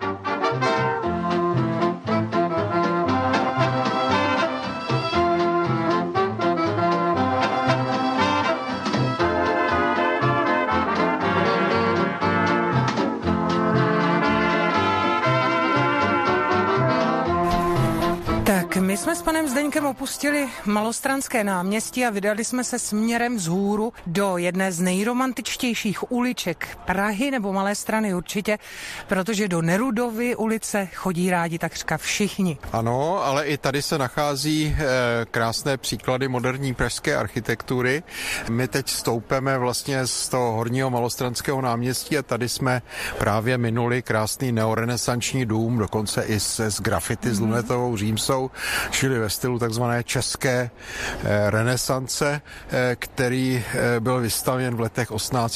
My jsme s panem Zdeňkem opustili Malostranské náměstí a vydali jsme se směrem vzhůru do jedné z nejromantičtějších uliček Prahy, nebo Malé Strany určitě, protože do Nerudovy ulice chodí rádi takřka všichni. Ano, ale i tady se nachází krásné příklady moderní pražské architektury. My teď stoupeme vlastně z toho Horního Malostranského náměstí a tady jsme právě minuli krásný neorenesanční dům, dokonce i s grafity s lunetovou římsou, čili ve stylu takzvané české renesance, který byl vystavěn v letech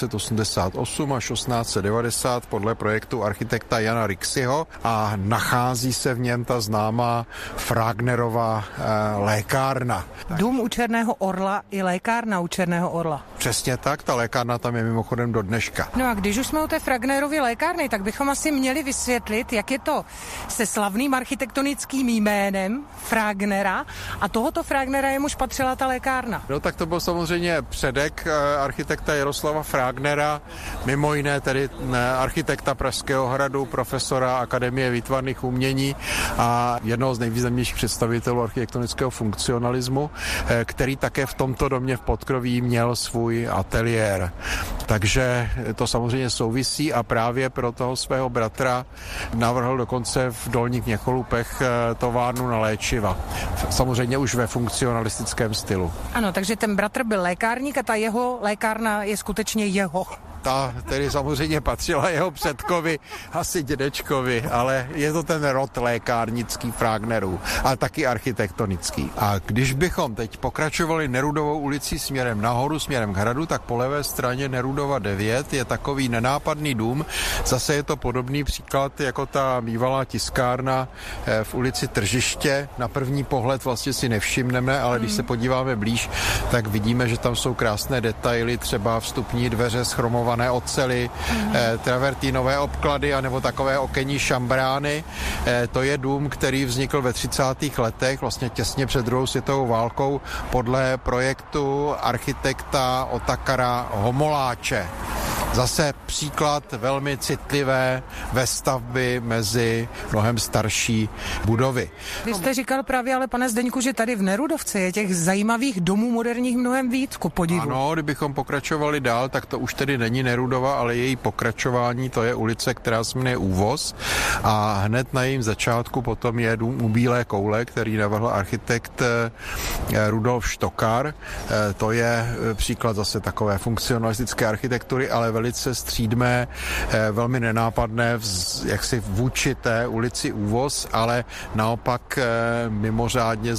1888 až 1890 podle projektu architekta Jana Rixiho a nachází se v něm ta známá Fragnerova lékárna. Dům u Černého orla i lékárna u Černého orla. Přesně tak, ta lékárna tam je mimochodem do dneška. No a když už jsme u té Fragnerovy lékárny, tak bychom asi měli vysvětlit, jak je to se slavným architektonickým jménem Fragnera a tohoto Fragnera jemuž patřila ta lékárna. No tak to byl samozřejmě předek architekta Jaroslava Fragnera, mimo jiné tedy architekta Pražského hradu, profesora Akademie výtvarných umění a jednoho z nejvýznamnějších představitelů architektonického funkcionalismu, který také v tomto domě v Podkroví měl svůj ateliér. Takže to samozřejmě souvisí a právě pro toho svého bratra navrhl dokonce v Dolních Měcholupech továrnu na léčiva. Samozřejmě už ve funkcionalistickém stylu. Ano, takže ten bratr byl lékárník a ta jeho lékárna je skutečně jeho. Ta tedy samozřejmě patřila jeho předkovi, asi dědečkovi, ale je to ten rod lékárnický Fragnerů, ale taky architektonický. A když bychom teď pokračovali Nerudovou ulicí směrem nahoru, směrem k hradu, tak po levé straně Nerudova 9 je takový nenápadný dům. Zase je to podobný příklad jako ta bývalá tiskárna v ulici Tržiště. Na první pohled vlastně si nevšimneme, ale když se podíváme blíž, tak vidíme, že tam jsou krásné detaily, třeba vstupní dveře z chromované oceli, travertínové obklady anebo takové okenní šambrány. To je dům, který vznikl ve 30. letech, vlastně těsně před druhou světovou válkou, podle projektu architekta Otakara Homoláče. Zase příklad velmi citlivé vestavby mezi mnohem starší budovy. Vy jste říkal právě, ale pane Zdeňku, že tady v Nerudovce je těch zajímavých domů moderních mnohem víc, ku podivu. Ano, kdybychom pokračovali dál, tak to už tedy není Nerudova, ale její pokračování, to je ulice, která se jmenuje Úvoz a hned na jejím začátku potom je dům u Bílé koule, který navrhl architekt Rudolf Štokar. To je příklad zase takové funkcionalistické architektury, ale velice střídmé, velmi nenápadné, jaksi vůči té ulici Úvoz, ale naopak mimořádně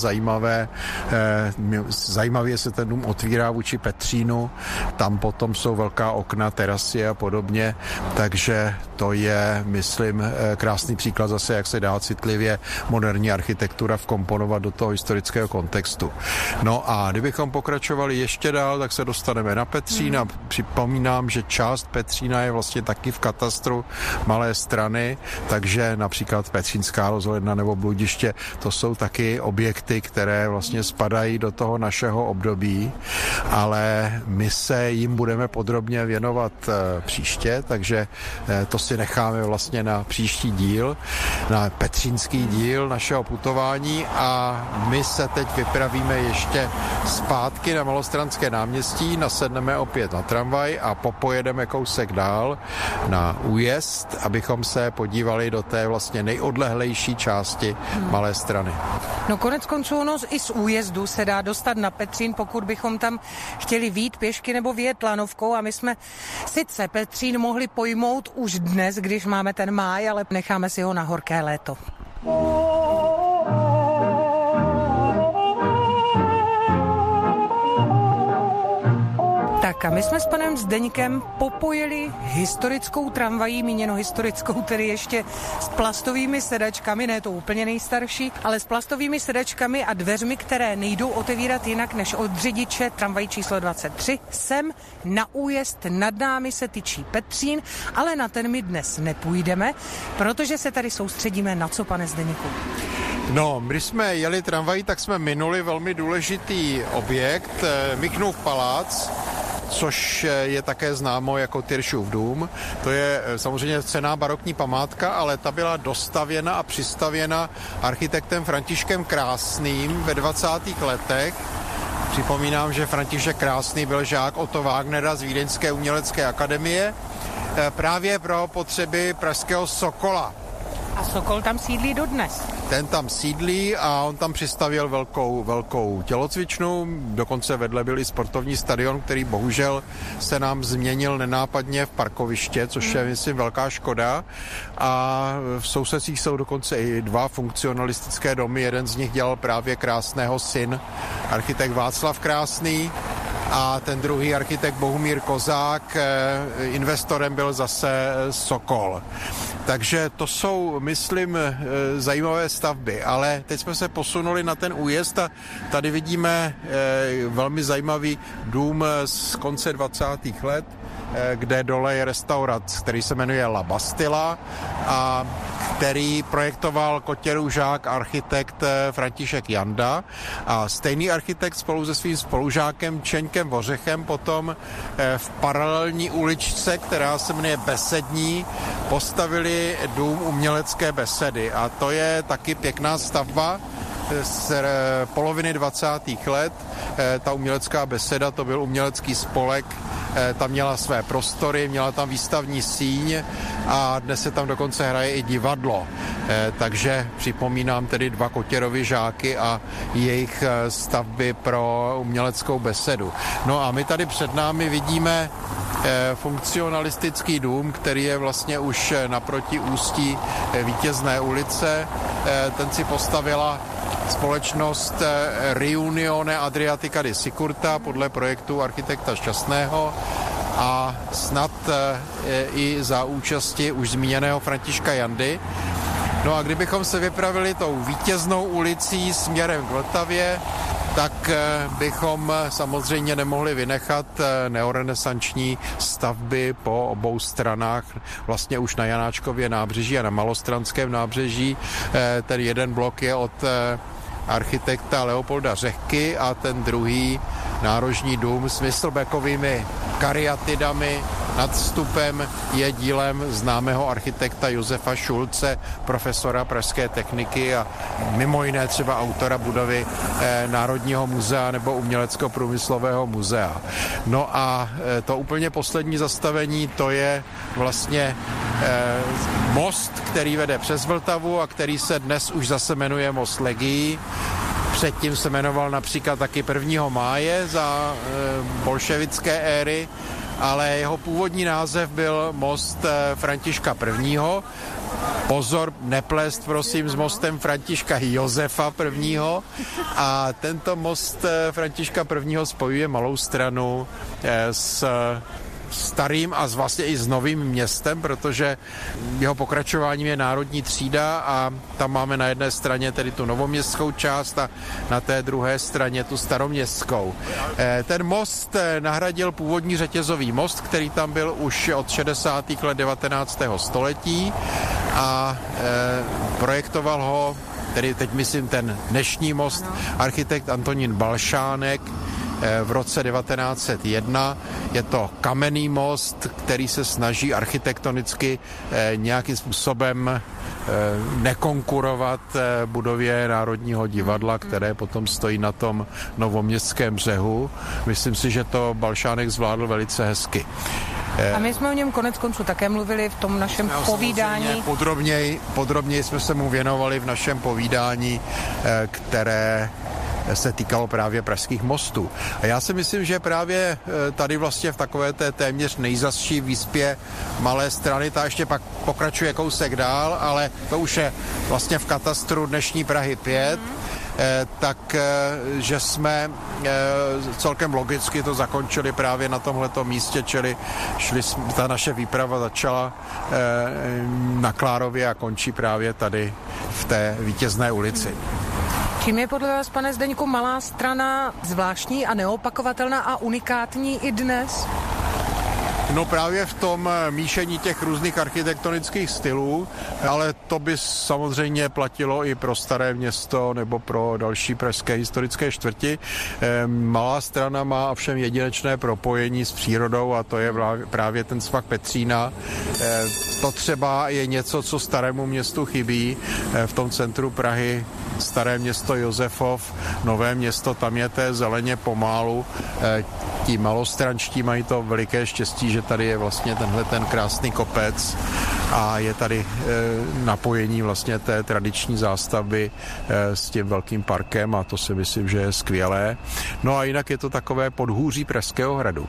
zajímavě se ten dům otvírá vůči Petřínu, tam potom jsou velká okna, terasy a podobně, takže to je, myslím, krásný příklad zase, jak se dá citlivě moderní architektura vkomponovat do toho historického kontextu. No a kdybychom pokračovali ještě dál, tak se dostaneme na Petřín a připomínám, že část Petřína je vlastně taky v katastru Malé Strany, takže například Petřínská rozhledna nebo Bludiště, to jsou taky objekty, které vlastně spadají do toho našeho období, ale my se jim budeme podrobně věnovat příště, takže to si necháme vlastně na příští díl, na petřínský díl našeho putování a my se teď vypravíme ještě zpátky na Malostranské náměstí, nasedneme opět na tramvaj a popojedeme půjdeme kousek dál na Újezd, abychom se podívali do té vlastně nejodlehlejší části Malé Strany. No konec konců ono i z Újezdu se dá dostat na Petřín, pokud bychom tam chtěli vyjít pěšky nebo vyjet lanovkou, a my jsme sice Petřín mohli pojmout už dnes, když máme ten máj, ale necháme si ho na horké léto. Tak a my jsme s panem Zdeňkem popojili historickou tramvají, míněno historickou, tedy ještě s plastovými sedačkami, ne to úplně nejstarší, ale s plastovými sedačkami a dveřmi, které nejdou otevírat jinak než od řidiče tramvají číslo 23. Sem na Újezd nad námi se tyčí Petřín, ale na ten my dnes nepůjdeme, protože se tady soustředíme na co, pane Zdeňku? No, když jsme jeli tramvají, tak jsme minuli velmi důležitý objekt, Michnův palác, což je také známo jako Tyršův dům. To je samozřejmě cenná barokní památka, ale ta byla dostavěna a přistavěna architektem Františkem Krásným ve 20. letech. Připomínám, že František Krásný byl žák Otto Wagnera z Vídeňské umělecké akademie právě pro potřeby pražského Sokola. A Sokol tam sídlí dodnes. Ten tam sídlí a on tam přistavil velkou tělocvičnu, dokonce vedle byl i sportovní stadion, který bohužel se nám změnil nenápadně v parkoviště, což je, myslím, velká škoda. A v sousedcích jsou dokonce i dva funkcionalistické domy, jeden z nich dělal právě Krásného syn, architekt Václav Krásný, a ten druhý architekt Bohumír Kozák, investorem byl zase Sokol. Takže to jsou, myslím, zajímavé stavby, ale teď jsme se posunuli na ten Újezd a tady vidíme velmi zajímavý dům z konce 20. let, kde dole je restaurac, který se jmenuje La Bastilla a který projektoval Kotěrův žák architekt František Janda, a stejný architekt spolu se svým spolužákem Čeňkem Vořechem potom v paralelní uličce, která se jmenuje Besední, postavili dům umělecké besedy, a to je taky pěkná stavba z poloviny 20. let. Ta umělecká beseda, to byl umělecký spolek, tam měla své prostory, měla tam výstavní síň a dnes se tam dokonce hraje i divadlo. Takže připomínám tedy dva Kotěrovy žáky a jejich stavby pro uměleckou besedu. No a my tady před námi vidíme funkcionalistický dům, který je vlastně už naproti ústí Vítězné ulice. Ten si postavila společnost Riunione Adriatica di Sicurta podle projektu architekta Šťastného a snad i za účasti už zmíněného Františka Jandy. No a kdybychom se vypravili tou Vítěznou ulicí směrem k Vltavě, tak bychom samozřejmě nemohli vynechat neorenesanční stavby po obou stranách, vlastně už na Janáčkově nábřeží a na Malostranském nábřeží. Ten jeden blok je od architekta Leopolda Řehky a ten druhý nárožní dům s Myslbeckovými kariatidami nad vstupem je dílem známého architekta Josefa Šulce, profesora pražské techniky a mimo jiné třeba autora budovy Národního muzea nebo Umělecko-průmyslového muzea. No a to úplně poslední zastavení, to je vlastně most, který vede přes Vltavu a který se dnes už zase jmenuje Most Legií. Předtím se jmenoval například taky 1. máje za bolševické éry, ale jeho původní název byl Most Františka I. Pozor, neplést prosím s mostem Františka Josefa I. A tento most Františka I. spojuje Malou Stranu s starým a vlastně i s novým městem, protože jeho pokračováním je Národní třída a tam máme na jedné straně tedy tu novoměstskou část a na té druhé straně tu staroměstskou. Ten most nahradil původní řetězový most, který tam byl už od 60. let 19. století a projektoval ho, tedy teď myslím ten dnešní most, architekt Antonín Balšánek, v roce 1901. Je to kamenný most, který se snaží architektonicky nějakým způsobem nekonkurovat budově Národního divadla, které potom stojí na tom Novoměstském břehu. Myslím si, že to Balšánek zvládl velice hezky. A my jsme o něm konec konců také mluvili v tom našem povídání. Podrobněji jsme se mu věnovali v našem povídání, které se týkalo právě pražských mostů. A já si myslím, že právě tady vlastně v takové té téměř nejzazší výspě Malé Strany, ta ještě pak pokračuje kousek dál, ale to už je vlastně v katastru dnešní Prahy 5, tak, že jsme celkem logicky to zakončili právě na tomhletom místě, čili ta naše výprava začala na Klárově a končí právě tady v té Vítězné ulici. Čím je podle vás, pane Zdeňku, Malá Strana zvláštní a neopakovatelná a unikátní i dnes? No právě v tom míšení těch různých architektonických stylů, ale to by samozřejmě platilo i pro Staré Město nebo pro další pražské historické čtvrti. Malá Strana má ovšem jedinečné propojení s přírodou a to je právě ten svah Petřína. To třeba je něco, co Starému Městu chybí. V tom centru Prahy Staré Město Josefov, Nové Město, tam je té zeleně pomálu. Ti malostrančtí mají to veliké štěstí, že tady je vlastně tenhle ten krásný kopec a je tady napojení vlastně té tradiční zástavby s tím velkým parkem a to si myslím, že je skvělé. No a jinak je to takové podhůří Pražského hradu.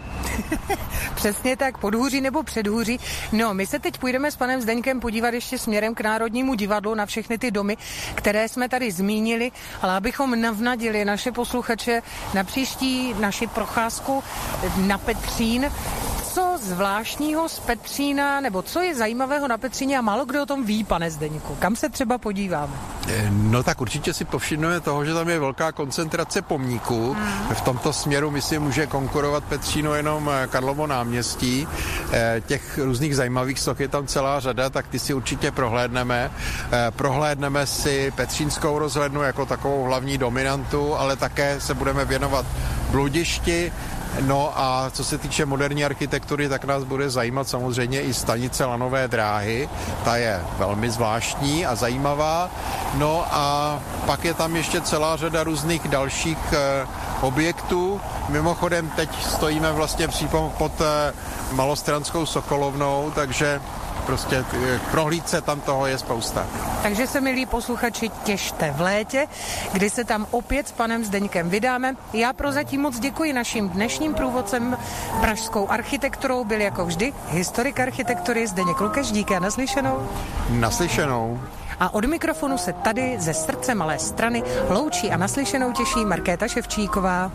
Přesně tak, podhůří nebo předhůří. No, my se teď půjdeme s panem Zdeňkem podívat ještě směrem k Národnímu divadlu na všechny ty domy, které jsme tady zmínili, ale abychom navnadili naše posluchače na příští naši procházku na Petřín. Co zvláštního z Petřína, nebo co je zajímavého na Petříně a málo kdo o tom ví, pane Zdeňku? Kam se třeba podíváme? No tak určitě si povšimneme toho, že tam je velká koncentrace pomníků. V tomto směru, myslím, může konkurovat Petřínu jenom Karlovo náměstí. Těch různých zajímavých soch je tam celá řada, tak ty si určitě prohlédneme. Prohlédneme si Petřínskou rozhlednu jako takovou hlavní dominantu, ale také se budeme věnovat bludišti. No a co se týče moderní architektury, tak nás bude zajímat samozřejmě i stanice lanové dráhy. Ta je velmi zvláštní a zajímavá. No a pak je tam ještě celá řada různých dalších objektů. Mimochodem teď stojíme vlastně přímo pod Malostranskou Sokolovnou, takže prostě k prohlídce tam toho je spousta. Takže se, milí posluchači, těšte v létě, kdy se tam opět s panem Zdeňkem vydáme. Já prozatím moc děkuji. Naším dnešním průvodcem pražskou architekturou byl jako vždy historik architektury Zdeněk Lukeš. Díky a naslyšenou. Naslyšenou. A od mikrofonu se tady ze srdce Malé Strany loučí a naslyšenou těší Markéta Ševčíková.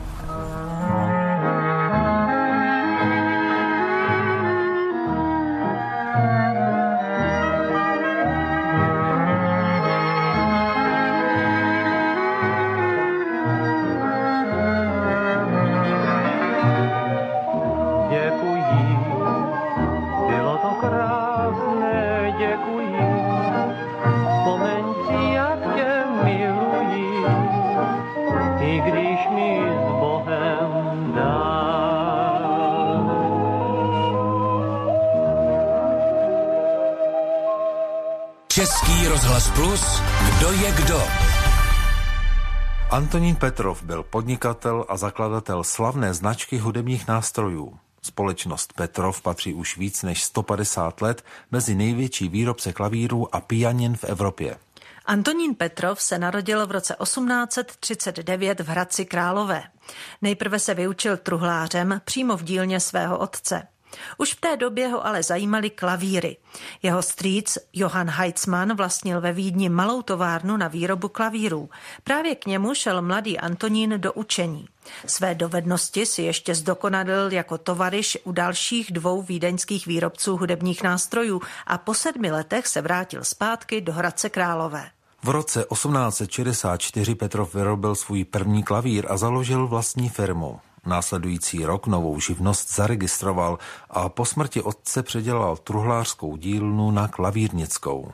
Český rozhlas Plus, kdo je kdo? Antonín Petrov byl podnikatel a zakladatel slavné značky hudebních nástrojů. Společnost Petrov patří už víc než 150 let mezi největší výrobce klavírů a pianin v Evropě. Antonín Petrov se narodil v roce 1839 v Hradci Králové. Nejprve se vyučil truhlářem přímo v dílně svého otce. Už v té době ho ale zajímaly klavíry. Jeho strýc Johann Heitzmann vlastnil ve Vídni malou továrnu na výrobu klavírů. Právě k němu šel mladý Antonín do učení. Své dovednosti si ještě zdokonalil jako tovaryš u dalších 2 vídeňských výrobců hudebních nástrojů a po 7 letech se vrátil zpátky do Hradce Králové. V roce 1864 Petrov vyrobil svůj první klavír a založil vlastní firmu. Následující rok novou živnost zaregistroval a po smrti otce předělal truhlářskou dílnu na klavírnickou.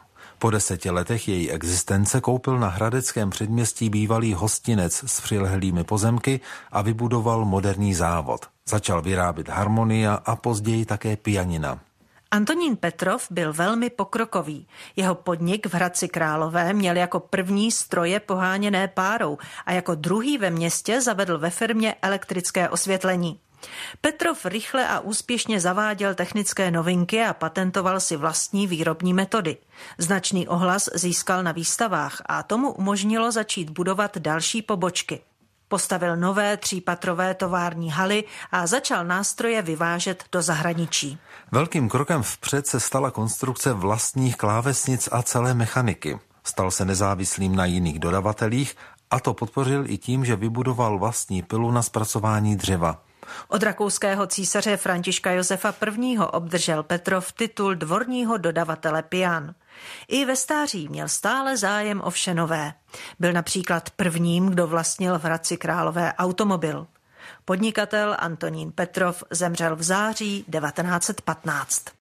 Po 10 letech její existence koupil na hradeckém předměstí bývalý hostinec s přilehlými pozemky a vybudoval moderní závod. Začal vyrábět harmonia a později také pianina. Antonín Petrov byl velmi pokrokový. Jeho podnik v Hradci Králové měl jako první stroje poháněné párou a jako druhý ve městě zavedl ve firmě elektrické osvětlení. Petrov rychle a úspěšně zaváděl technické novinky a patentoval si vlastní výrobní metody. Značný ohlas získal na výstavách a tomu umožnilo začít budovat další pobočky. Postavil nové 3patrové tovární haly a začal nástroje vyvážet do zahraničí. Velkým krokem vpřed se stala konstrukce vlastních klávesnic a celé mechaniky. Stal se nezávislým na jiných dodavatelích a to podpořil i tím, že vybudoval vlastní pilu na zpracování dřeva. Od rakouského císaře Františka Josefa I. obdržel Petrov titul dvorního dodavatele pian. I ve stáří měl stále zájem o vše nové. Byl například prvním, kdo vlastnil v Hradci Králové automobil. Podnikatel Antonín Petrov zemřel v září 1915.